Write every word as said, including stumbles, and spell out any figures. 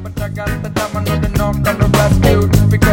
But I got the diamond with the knock on the rescue.